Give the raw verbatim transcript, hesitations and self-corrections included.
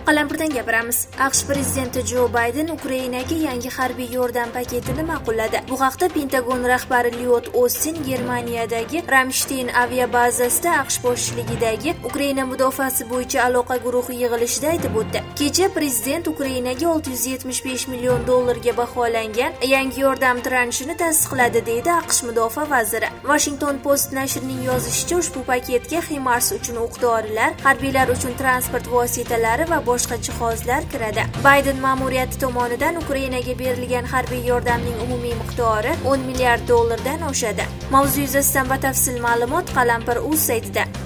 Qalampirdan gapiramiz. AQSh prezidenti Jo Bayden Ukrainaga yangi harbiy yordam paketini ma'qulladi. Bu haqda Pentagon rahbari Lloyd Ostin Germaniyadagi Ramstein aviabazasida AQSh boshchiligidagi Ukraina mudofaasi bo'yicha aloqa guruhi yig'ilishida aytib o'tdi. Kecha prezident Ukrainaga olti yuz yetmish besh million dollarga baholangan yangi yordam transhini tasdiqladi, deydi AQSh mudofaa vaziri. Washington Post nashrining yozishicha, ushbu paketga HIMARS uchun o'q-dorilar, harbiylar uchun transport vositalari va boshqa jihozlar kiradi. Bayden ma'muriyati tomonidan Ukrainaga berilgan harbiy yordamning umumiy miqdori o'n milliard dollardan oshadi. Mavzu yuzasidan batafsil ma'lumot Qalampir.uz saytida.